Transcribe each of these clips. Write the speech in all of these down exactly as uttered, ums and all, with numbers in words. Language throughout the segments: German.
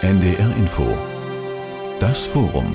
N D R Info. Das Forum.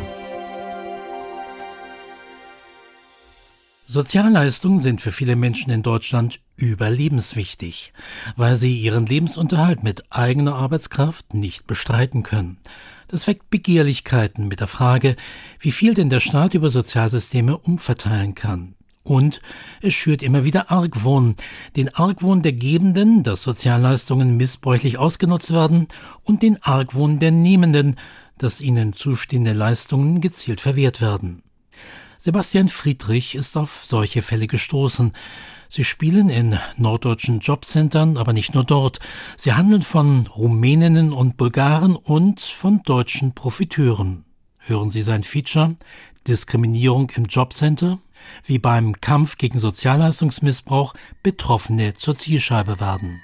Sozialleistungen sind für viele Menschen in Deutschland überlebenswichtig, weil sie ihren Lebensunterhalt mit eigener Arbeitskraft nicht bestreiten können. Das weckt Begehrlichkeiten mit der Frage, wie viel denn der Staat über Sozialsysteme umverteilen kann. Und es schürt immer wieder Argwohn, den Argwohn der Gebenden, dass Sozialleistungen missbräuchlich ausgenutzt werden, und den Argwohn der Nehmenden, dass ihnen zustehende Leistungen gezielt verwehrt werden. Sebastian Friedrich ist auf solche Fälle gestoßen. Sie spielen in norddeutschen Jobcentern, aber nicht nur dort. Sie handeln von Rumäninnen und Bulgaren und von deutschen Profiteuren. Hören Sie sein Feature Diskriminierung im Jobcenter, wie beim Kampf gegen Sozialleistungsmissbrauch Betroffene zur Zielscheibe werden.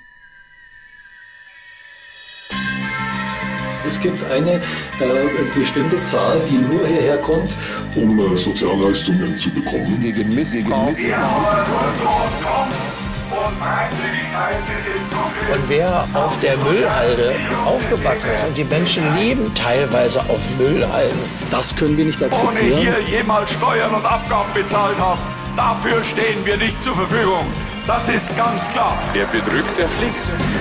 Es gibt eine äh, bestimmte Zahl, die nur hierher kommt, um äh, Sozialleistungen zu bekommen. Gegen Missbrauch. Und wer auf der Müllhalde aufgewachsen ist, und die Menschen leben teilweise auf Müllhalden, das können wir nicht akzeptieren. Ohne hier jemals Steuern und Abgaben bezahlt haben, dafür stehen wir nicht zur Verfügung. Das ist ganz klar. Wer betrügt, der fliegt.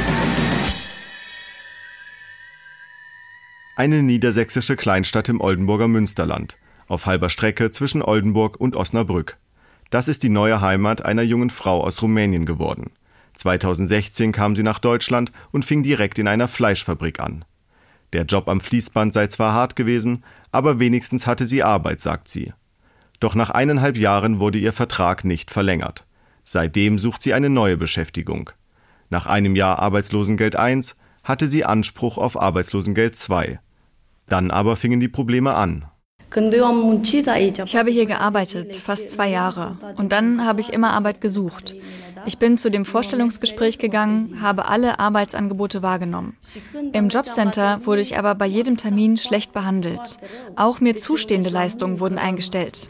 Eine niedersächsische Kleinstadt im Oldenburger Münsterland, auf halber Strecke zwischen Oldenburg und Osnabrück. Das ist die neue Heimat einer jungen Frau aus Rumänien geworden. zweitausendsechzehn kam sie nach Deutschland und fing direkt in einer Fleischfabrik an. Der Job am Fließband sei zwar hart gewesen, aber wenigstens hatte sie Arbeit, sagt sie. Doch nach eineinhalb Jahren wurde ihr Vertrag nicht verlängert. Seitdem sucht sie eine neue Beschäftigung. Nach einem Jahr Arbeitslosengeld eins hatte sie Anspruch auf Arbeitslosengeld zwei. Dann aber fingen die Probleme an. Ich habe hier gearbeitet, fast zwei Jahre. Und dann habe ich immer Arbeit gesucht. Ich bin zu dem Vorstellungsgespräch gegangen, habe alle Arbeitsangebote wahrgenommen. Im Jobcenter wurde ich aber bei jedem Termin schlecht behandelt. Auch mir zustehende Leistungen wurden eingestellt.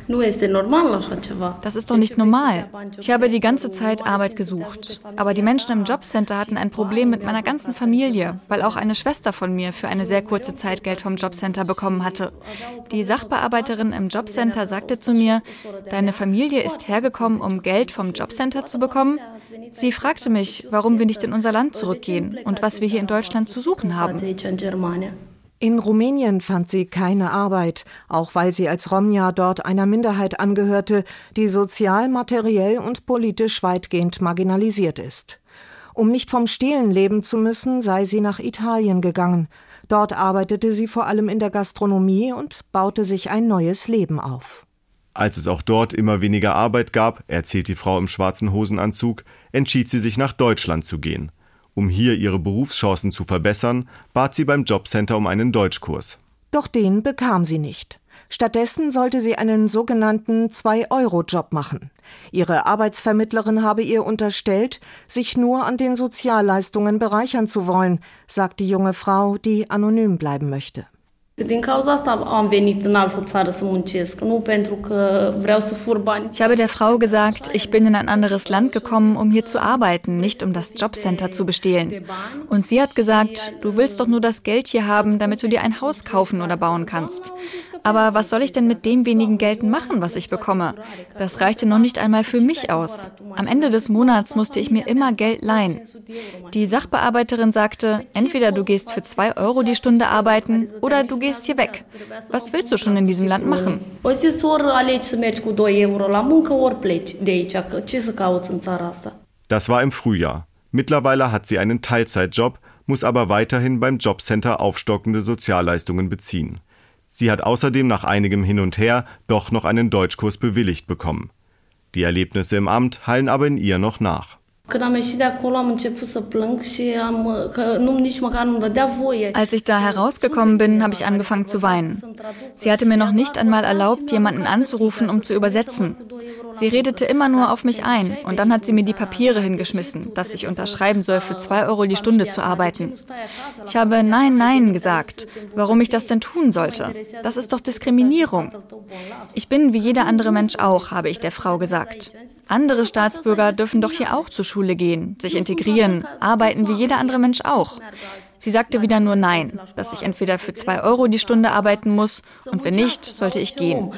Das ist doch nicht normal. Ich habe die ganze Zeit Arbeit gesucht. Aber die Menschen im Jobcenter hatten ein Problem mit meiner ganzen Familie, weil auch eine Schwester von mir für eine sehr kurze Zeit Geld vom Jobcenter bekommen hatte. Die Sachbearbeiterin im Jobcenter sagte zu mir, deine Familie ist hergekommen, um Geld vom Jobcenter zu bekommen. Sie fragte mich, warum wir nicht in unser Land zurückgehen und was wir hier in Deutschland zu suchen haben. In Rumänien fand sie keine Arbeit, auch weil sie als Romja dort einer Minderheit angehörte, die sozial, materiell und politisch weitgehend marginalisiert ist. Um nicht vom Stehlen leben zu müssen, sei sie nach Italien gegangen. Dort arbeitete sie vor allem in der Gastronomie und baute sich ein neues Leben auf. Als es auch dort immer weniger Arbeit gab, erzählt die Frau im schwarzen Hosenanzug, entschied sie sich nach Deutschland zu gehen. Um hier ihre Berufschancen zu verbessern, bat sie beim Jobcenter um einen Deutschkurs. Doch den bekam sie nicht. Stattdessen sollte sie einen sogenannten zwei Euro Job machen. Ihre Arbeitsvermittlerin habe ihr unterstellt, sich nur an den Sozialleistungen bereichern zu wollen, sagt die junge Frau, die anonym bleiben möchte. Ich habe der Frau gesagt, ich bin in ein anderes Land gekommen, um hier zu arbeiten, nicht um das Jobcenter zu bestehlen. Und sie hat gesagt, du willst doch nur das Geld hier haben, damit du dir ein Haus kaufen oder bauen kannst. Aber was soll ich denn mit dem wenigen Geld machen, was ich bekomme? Das reichte noch nicht einmal für mich aus. Am Ende des Monats musste ich mir immer Geld leihen. Die Sachbearbeiterin sagte, entweder du gehst für zwei Euro die Stunde arbeiten oder du gehst hier weg. Was willst du schon in diesem Land machen? Das war im Frühjahr. Mittlerweile hat sie einen Teilzeitjob, muss aber weiterhin beim Jobcenter aufstockende Sozialleistungen beziehen. Sie hat außerdem nach einigem Hin und Her doch noch einen Deutschkurs bewilligt bekommen. Die Erlebnisse im Amt hallen aber in ihr noch nach. Als ich da herausgekommen bin, habe ich angefangen zu weinen. Sie hatte mir noch nicht einmal erlaubt, jemanden anzurufen, um zu übersetzen. Sie redete immer nur auf mich ein und dann hat sie mir die Papiere hingeschmissen, dass ich unterschreiben soll, für zwei Euro die Stunde zu arbeiten. Ich habe Nein, Nein gesagt, warum ich das denn tun sollte. Das ist doch Diskriminierung. Ich bin wie jeder andere Mensch auch, habe ich der Frau gesagt. Andere Staatsbürger dürfen doch hier auch zur Schule gehen, sich integrieren, arbeiten wie jeder andere Mensch auch. Sie sagte wieder nur nein, dass ich entweder für zwei Euro die Stunde arbeiten muss und wenn nicht, sollte ich gehen.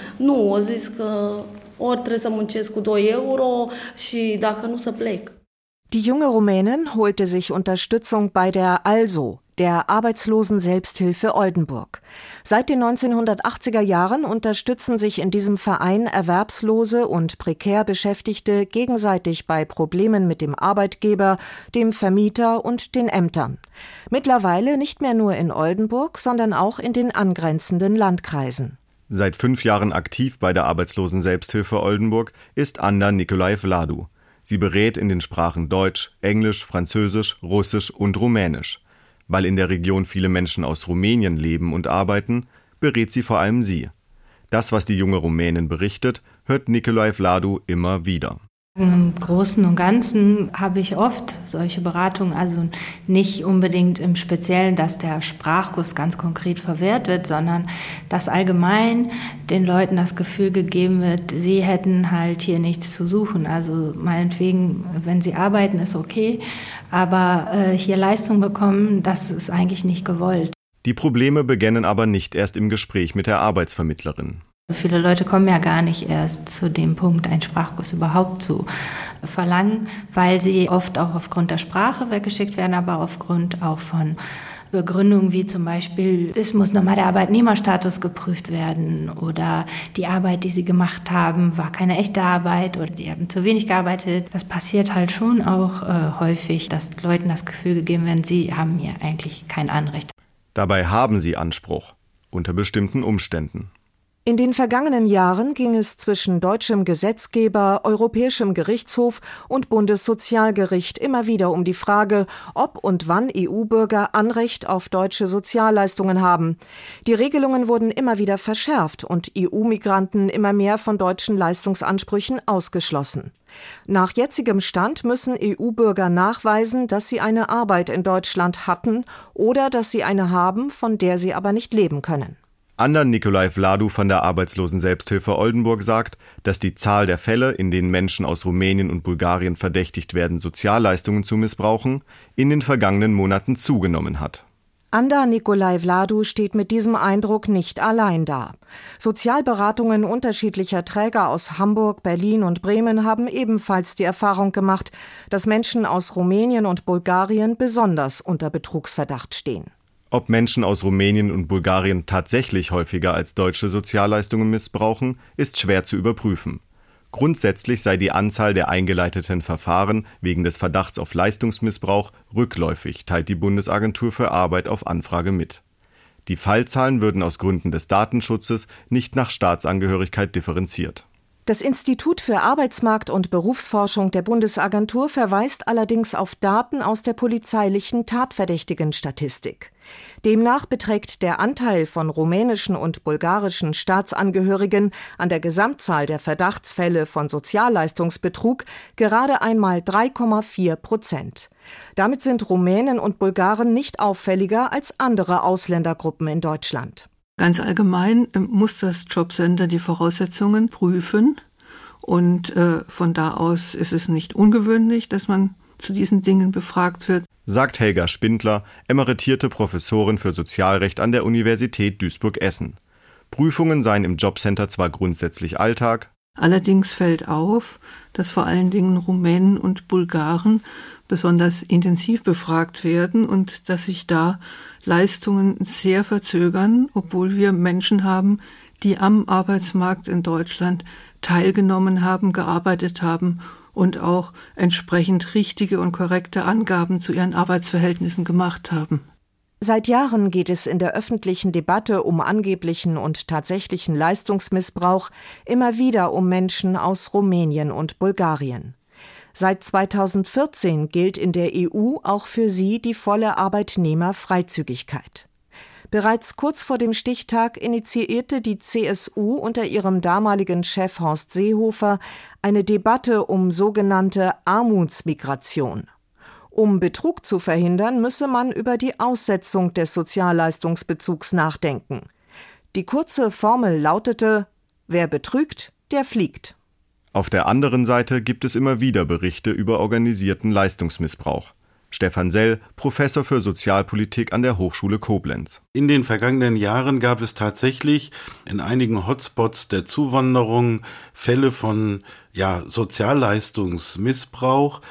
Die junge Rumänin holte sich Unterstützung bei der ALSO, der Arbeitslosen-Selbsthilfe Oldenburg. Seit den neunzehnhundertachtziger Jahren unterstützen sich in diesem Verein Erwerbslose und prekär Beschäftigte gegenseitig bei Problemen mit dem Arbeitgeber, dem Vermieter und den Ämtern. Mittlerweile nicht mehr nur in Oldenburg, sondern auch in den angrenzenden Landkreisen. Seit fünf Jahren aktiv bei der Arbeitslosen-Selbsthilfe Oldenburg ist Anda Nicolae Vladu. Sie berät in den Sprachen Deutsch, Englisch, Französisch, Russisch und Rumänisch. Weil in der Region viele Menschen aus Rumänien leben und arbeiten, berät sie vor allem sie. Das, was die junge Rumänin berichtet, hört Nicolae Vladu immer wieder. Im Großen und Ganzen habe ich oft solche Beratungen, also nicht unbedingt im Speziellen, dass der Sprachkurs ganz konkret verwehrt wird, sondern dass allgemein den Leuten das Gefühl gegeben wird, sie hätten halt hier nichts zu suchen. Also meinetwegen, wenn sie arbeiten, ist okay, aber äh, hier Leistung bekommen, das ist eigentlich nicht gewollt. Die Probleme beginnen aber nicht erst im Gespräch mit der Arbeitsvermittlerin. Viele Leute kommen ja gar nicht erst zu dem Punkt, einen Sprachkurs überhaupt zu verlangen, weil sie oft auch aufgrund der Sprache weggeschickt werden, aber aufgrund auch von Begründungen wie zum Beispiel, es muss nochmal der Arbeitnehmerstatus geprüft werden oder die Arbeit, die sie gemacht haben, war keine echte Arbeit oder die haben zu wenig gearbeitet. Das passiert halt schon auch äh, häufig, dass Leuten das Gefühl gegeben wird, sie haben hier eigentlich kein Anrecht. Dabei haben sie Anspruch, unter bestimmten Umständen. In den vergangenen Jahren ging es zwischen deutschem Gesetzgeber, Europäischem Gerichtshof und Bundessozialgericht immer wieder um die Frage, ob und wann E U-Bürger Anrecht auf deutsche Sozialleistungen haben. Die Regelungen wurden immer wieder verschärft und E U-Migranten immer mehr von deutschen Leistungsansprüchen ausgeschlossen. Nach jetzigem Stand müssen E U-Bürger nachweisen, dass sie eine Arbeit in Deutschland hatten oder dass sie eine haben, von der sie aber nicht leben können. Anda Nicolae Vladu von der Arbeitslosen-Selbsthilfe Oldenburg sagt, dass die Zahl der Fälle, in denen Menschen aus Rumänien und Bulgarien verdächtigt werden, Sozialleistungen zu missbrauchen, in den vergangenen Monaten zugenommen hat. Anda Nicolae Vladu steht mit diesem Eindruck nicht allein da. Sozialberatungen unterschiedlicher Träger aus Hamburg, Berlin und Bremen haben ebenfalls die Erfahrung gemacht, dass Menschen aus Rumänien und Bulgarien besonders unter Betrugsverdacht stehen. Ob Menschen aus Rumänien und Bulgarien tatsächlich häufiger als deutsche Sozialleistungen missbrauchen, ist schwer zu überprüfen. Grundsätzlich sei die Anzahl der eingeleiteten Verfahren wegen des Verdachts auf Leistungsmissbrauch rückläufig, teilt die Bundesagentur für Arbeit auf Anfrage mit. Die Fallzahlen würden aus Gründen des Datenschutzes nicht nach Staatsangehörigkeit differenziert. Das Institut für Arbeitsmarkt- und Berufsforschung der Bundesagentur verweist allerdings auf Daten aus der polizeilichen Tatverdächtigenstatistik. Demnach beträgt der Anteil von rumänischen und bulgarischen Staatsangehörigen an der Gesamtzahl der Verdachtsfälle von Sozialleistungsbetrug gerade einmal drei Komma vier Prozent. Damit sind Rumänen und Bulgaren nicht auffälliger als andere Ausländergruppen in Deutschland. Ganz allgemein muss das Jobcenter die Voraussetzungen prüfen und äh, von da aus ist es nicht ungewöhnlich, dass man zu diesen Dingen befragt wird. Sagt Helga Spindler, emeritierte Professorin für Sozialrecht an der Universität Duisburg-Essen. Prüfungen seien im Jobcenter zwar grundsätzlich Alltag, allerdings fällt auf, dass vor allen Dingen Rumänen und Bulgaren besonders intensiv befragt werden und dass sich da Leistungen sehr verzögern, obwohl wir Menschen haben, die am Arbeitsmarkt in Deutschland teilgenommen haben, gearbeitet haben und auch entsprechend richtige und korrekte Angaben zu ihren Arbeitsverhältnissen gemacht haben. Seit Jahren geht es in der öffentlichen Debatte um angeblichen und tatsächlichen Leistungsmissbrauch immer wieder um Menschen aus Rumänien und Bulgarien. Seit zweitausendvierzehn gilt in der E U auch für sie die volle Arbeitnehmerfreizügigkeit. Bereits kurz vor dem Stichtag initiierte die C S U unter ihrem damaligen Chef Horst Seehofer eine Debatte um sogenannte Armutsmigration. Um Betrug zu verhindern, müsse man über die Aussetzung des Sozialleistungsbezugs nachdenken. Die kurze Formel lautete: Wer betrügt, der fliegt. Auf der anderen Seite gibt es immer wieder Berichte über organisierten Leistungsmissbrauch. Stefan Sell, Professor für Sozialpolitik an der Hochschule Koblenz. In den vergangenen Jahren gab es tatsächlich in einigen Hotspots der Zuwanderung Fälle von ja, Sozialleistungsmissbrauch.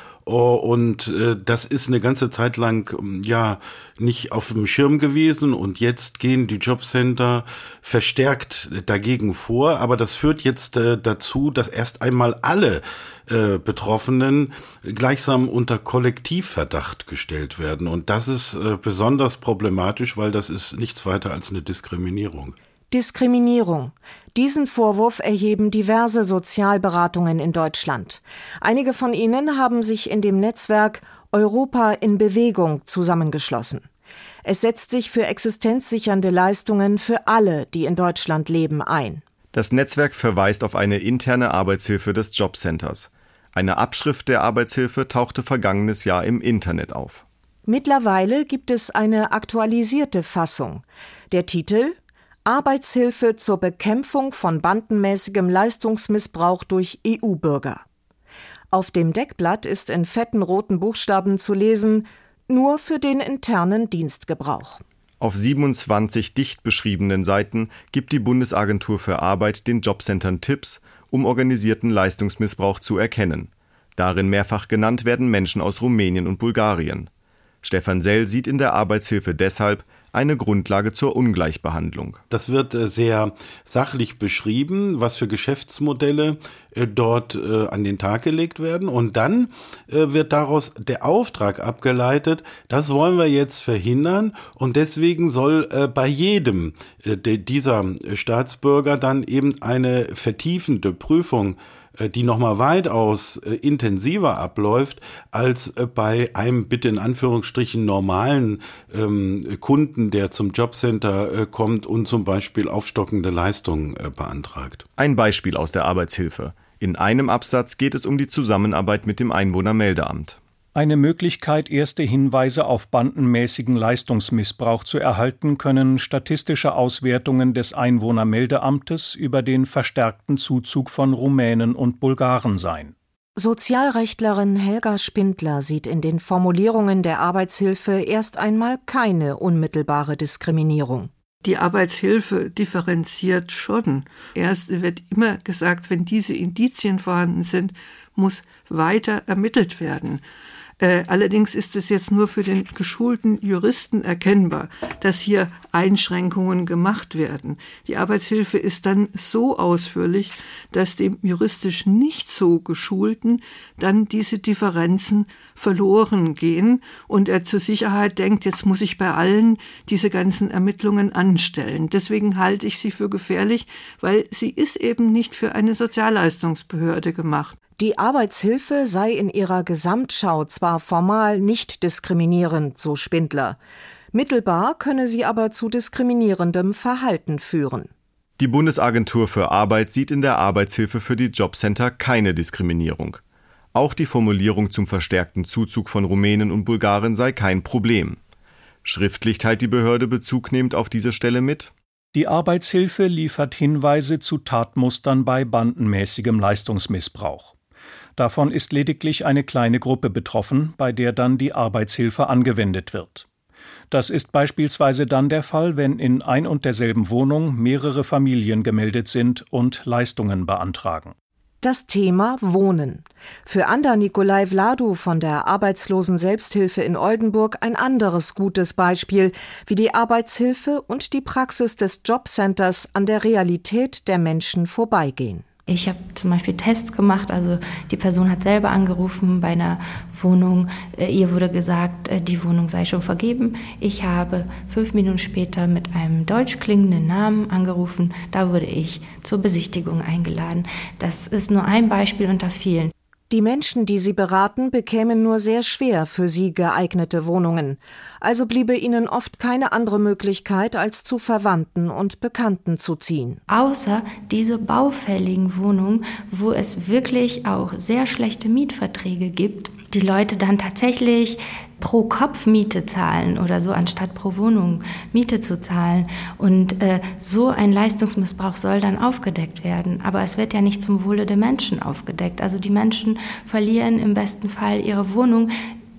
Und äh, das ist eine ganze Zeit lang ja nicht auf dem Schirm gewesen und jetzt gehen die Jobcenter verstärkt dagegen vor. Aber das führt jetzt äh, dazu, dass erst einmal alle äh, Betroffenen gleichsam unter Kollektivverdacht gestellt werden. Und das ist äh, besonders problematisch, weil das ist nichts weiter als eine Diskriminierung. Diskriminierung. Diesen Vorwurf erheben diverse Sozialberatungen in Deutschland. Einige von ihnen haben sich in dem Netzwerk Europa in Bewegung zusammengeschlossen. Es setzt sich für existenzsichernde Leistungen für alle, die in Deutschland leben, ein. Das Netzwerk verweist auf eine interne Arbeitshilfe des Jobcenters. Eine Abschrift der Arbeitshilfe tauchte vergangenes Jahr im Internet auf. Mittlerweile gibt es eine aktualisierte Fassung. Der Titel: Arbeitshilfe zur Bekämpfung von bandenmäßigem Leistungsmissbrauch durch E U-Bürger. Auf dem Deckblatt ist in fetten roten Buchstaben zu lesen: Nur für den internen Dienstgebrauch. Auf siebenundzwanzig dicht beschriebenen Seiten gibt die Bundesagentur für Arbeit den Jobcentern Tipps, um organisierten Leistungsmissbrauch zu erkennen. Darin mehrfach genannt werden Menschen aus Rumänien und Bulgarien. Stefan Sell sieht in der Arbeitshilfe deshalb eine Grundlage zur Ungleichbehandlung. Das wird äh, sehr sachlich beschrieben, was für Geschäftsmodelle äh, dort äh, an den Tag gelegt werden. Und dann äh, wird daraus der Auftrag abgeleitet, das wollen wir jetzt verhindern. Und deswegen soll äh, bei jedem äh, dieser Staatsbürger dann eben eine vertiefende Prüfung, die nochmal weitaus äh, intensiver abläuft, als äh, bei einem bitte in Anführungsstrichen normalen ähm, Kunden, der zum Jobcenter äh, kommt und zum Beispiel aufstockende Leistungen äh, beantragt. Ein Beispiel aus der Arbeitshilfe. In einem Absatz geht es um die Zusammenarbeit mit dem Einwohnermeldeamt. Eine Möglichkeit, erste Hinweise auf bandenmäßigen Leistungsmissbrauch zu erhalten, können statistische Auswertungen des Einwohnermeldeamtes über den verstärkten Zuzug von Rumänen und Bulgaren sein. Sozialrechtlerin Helga Spindler sieht in den Formulierungen der Arbeitshilfe erst einmal keine unmittelbare Diskriminierung. Die Arbeitshilfe differenziert schon. Erst wird immer gesagt, wenn diese Indizien vorhanden sind, muss weiter ermittelt werden. Äh, allerdings ist es jetzt nur für den geschulten Juristen erkennbar, dass hier Einschränkungen gemacht werden. Die Arbeitshilfe ist dann so ausführlich, dass dem juristisch nicht so geschulten dann diese Differenzen verloren gehen und er zur Sicherheit denkt, jetzt muss ich bei allen diese ganzen Ermittlungen anstellen. Deswegen halte ich sie für gefährlich, weil sie ist eben nicht für eine Sozialleistungsbehörde gemacht. Die Arbeitshilfe sei in ihrer Gesamtschau zwar formal nicht diskriminierend, so Spindler. Mittelbar könne sie aber zu diskriminierendem Verhalten führen. Die Bundesagentur für Arbeit sieht in der Arbeitshilfe für die Jobcenter keine Diskriminierung. Auch die Formulierung zum verstärkten Zuzug von Rumänen und Bulgaren sei kein Problem. Schriftlich teilt die Behörde bezugnehmend auf diese Stelle mit: Die Arbeitshilfe liefert Hinweise zu Tatmustern bei bandenmäßigem Leistungsmissbrauch. Davon ist lediglich eine kleine Gruppe betroffen, bei der dann die Arbeitshilfe angewendet wird. Das ist beispielsweise dann der Fall, wenn in ein und derselben Wohnung mehrere Familien gemeldet sind und Leistungen beantragen. Das Thema Wohnen. Für Anda Nikolai Vladu von der Arbeitslosen-Selbsthilfe in Oldenburg ein anderes gutes Beispiel, wie die Arbeitshilfe und die Praxis des Jobcenters an der Realität der Menschen vorbeigehen. Ich habe zum Beispiel Tests gemacht, also die Person hat selber angerufen bei einer Wohnung. Ihr wurde gesagt, die Wohnung sei schon vergeben. Ich habe fünf Minuten später mit einem deutsch klingenden Namen angerufen. Da wurde ich zur Besichtigung eingeladen. Das ist nur ein Beispiel unter vielen. Die Menschen, die sie beraten, bekämen nur sehr schwer für sie geeignete Wohnungen. Also bliebe ihnen oft keine andere Möglichkeit, als zu Verwandten und Bekannten zu ziehen. Außer diese baufälligen Wohnungen, wo es wirklich auch sehr schlechte Mietverträge gibt, die Leute dann tatsächlich pro Kopf Miete zahlen oder so, anstatt pro Wohnung Miete zu zahlen. Und äh, so ein Leistungsmissbrauch soll dann aufgedeckt werden. Aber es wird ja nicht zum Wohle der Menschen aufgedeckt. Also die Menschen verlieren im besten Fall ihre Wohnung.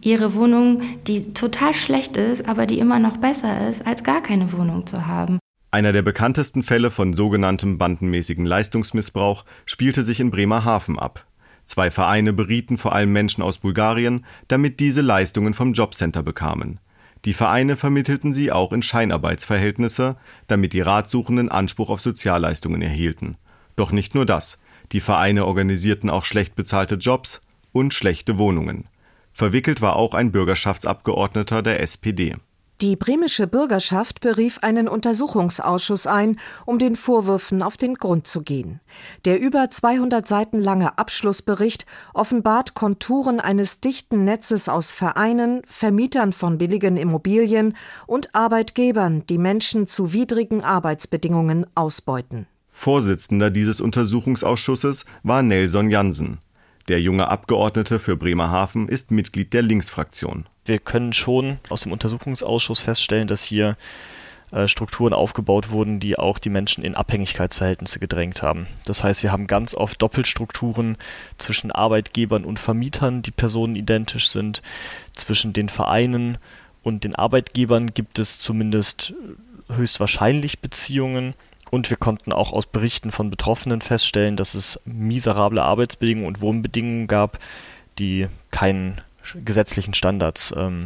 ihre Wohnung, die total schlecht ist, aber die immer noch besser ist, als gar keine Wohnung zu haben. Einer der bekanntesten Fälle von sogenanntem bandenmäßigen Leistungsmissbrauch spielte sich in Bremerhaven ab. Zwei Vereine berieten vor allem Menschen aus Bulgarien, damit diese Leistungen vom Jobcenter bekamen. Die Vereine vermittelten sie auch in Scheinarbeitsverhältnisse, damit die Ratsuchenden Anspruch auf Sozialleistungen erhielten. Doch nicht nur das. Die Vereine organisierten auch schlecht bezahlte Jobs und schlechte Wohnungen. Verwickelt war auch ein Bürgerschaftsabgeordneter der S P D. Die bremische Bürgerschaft berief einen Untersuchungsausschuss ein, um den Vorwürfen auf den Grund zu gehen. Der über zweihundert Seiten lange Abschlussbericht offenbart Konturen eines dichten Netzes aus Vereinen, Vermietern von billigen Immobilien und Arbeitgebern, die Menschen zu widrigen Arbeitsbedingungen ausbeuten. Vorsitzender dieses Untersuchungsausschusses war Nelson Jansen. Der junge Abgeordnete für Bremerhaven ist Mitglied der Linksfraktion. Wir können schon aus dem Untersuchungsausschuss feststellen, dass hier äh, Strukturen aufgebaut wurden, die auch die Menschen in Abhängigkeitsverhältnisse gedrängt haben. Das heißt, wir haben ganz oft Doppelstrukturen zwischen Arbeitgebern und Vermietern, die personenidentisch sind. Zwischen den Vereinen und den Arbeitgebern gibt es zumindest höchstwahrscheinlich Beziehungen. Und wir konnten auch aus Berichten von Betroffenen feststellen, dass es miserable Arbeitsbedingungen und Wohnbedingungen gab, die keinen gesetzlichen Standards ähm,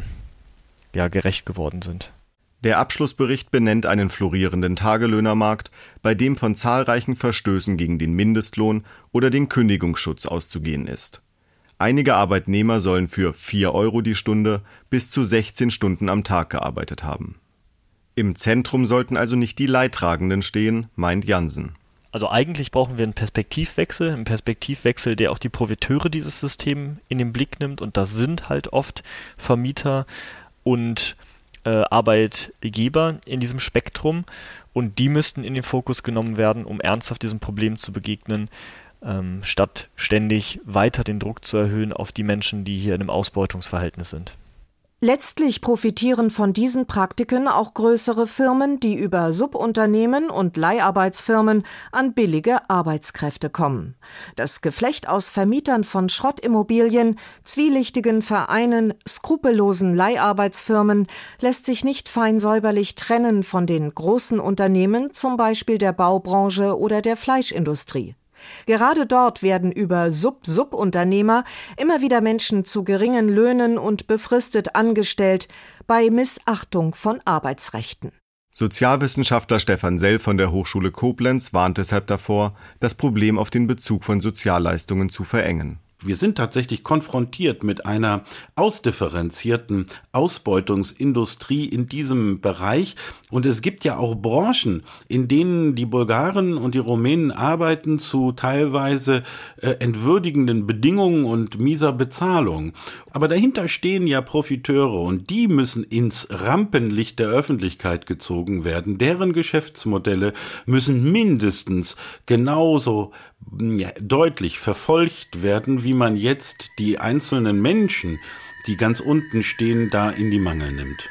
ja, gerecht geworden sind. Der Abschlussbericht benennt einen florierenden Tagelöhnermarkt, bei dem von zahlreichen Verstößen gegen den Mindestlohn oder den Kündigungsschutz auszugehen ist. Einige Arbeitnehmer sollen für vier Euro die Stunde bis zu sechzehn Stunden am Tag gearbeitet haben. Im Zentrum sollten also nicht die Leidtragenden stehen, meint Jansen. Also eigentlich brauchen wir einen Perspektivwechsel, einen Perspektivwechsel, der auch die Profiteure dieses Systems in den Blick nimmt. Und das sind halt oft Vermieter und äh, Arbeitgeber in diesem Spektrum. Und die müssten in den Fokus genommen werden, um ernsthaft diesem Problem zu begegnen, ähm, statt ständig weiter den Druck zu erhöhen auf die Menschen, die hier in einem Ausbeutungsverhältnis sind. Letztlich profitieren von diesen Praktiken auch größere Firmen, die über Subunternehmen und Leiharbeitsfirmen an billige Arbeitskräfte kommen. Das Geflecht aus Vermietern von Schrottimmobilien, zwielichtigen Vereinen, skrupellosen Leiharbeitsfirmen lässt sich nicht fein säuberlich trennen von den großen Unternehmen, zum Beispiel der Baubranche oder der Fleischindustrie. Gerade dort werden über Sub-Sub-Unternehmer immer wieder Menschen zu geringen Löhnen und befristet angestellt, bei Missachtung von Arbeitsrechten. Sozialwissenschaftler Stefan Sell von der Hochschule Koblenz warnt deshalb davor, das Problem auf den Bezug von Sozialleistungen zu verengen. Wir sind tatsächlich konfrontiert mit einer ausdifferenzierten Ausbeutungsindustrie in diesem Bereich. Und es gibt ja auch Branchen, in denen die Bulgaren und die Rumänen arbeiten zu teilweise äh, entwürdigenden Bedingungen und mieser Bezahlung. Aber dahinter stehen ja Profiteure und die müssen ins Rampenlicht der Öffentlichkeit gezogen werden. Deren Geschäftsmodelle müssen mindestens genauso ja, deutlich verfolgt werden, wie man jetzt die einzelnen Menschen, die ganz unten stehen, da in die Mangel nimmt.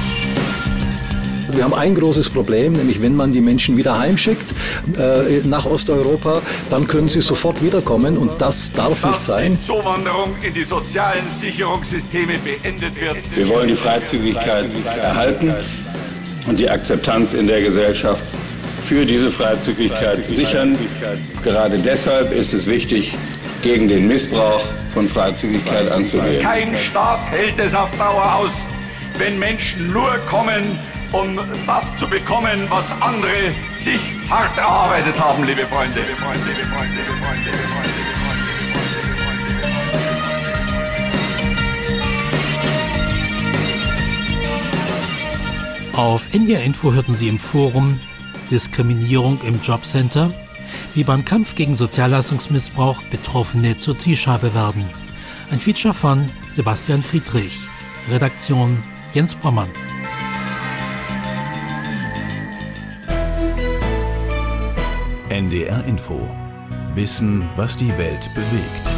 Wir haben ein großes Problem, nämlich wenn man die Menschen wieder heimschickt äh, nach Osteuropa, dann können sie sofort wiederkommen und das darf nicht sein. Dass die Zuwanderung in die sozialen Sicherungssysteme beendet wird. Wir wollen die Freizügigkeit erhalten und die Akzeptanz in der Gesellschaft für diese Freizügigkeit sichern. Gerade deshalb ist es wichtig, gegen den Missbrauch von Freizügigkeit anzugehen. Kein Staat hält es auf Dauer aus, wenn Menschen nur kommen, um das zu bekommen, was andere sich hart erarbeitet haben, liebe Freunde. Liebe Freunde, liebe Freunde, liebe Freunde, liebe Freunde, liebe Freunde. Auf N D R Info hörten Sie im Forum Diskriminierung im Jobcenter, wie beim Kampf gegen Sozialleistungsmissbrauch Betroffene zur Zielscheibe werden. Ein Feature von Sebastian Friedrich. Redaktion Jens Bommann. N D R Info. Wissen, was die Welt bewegt.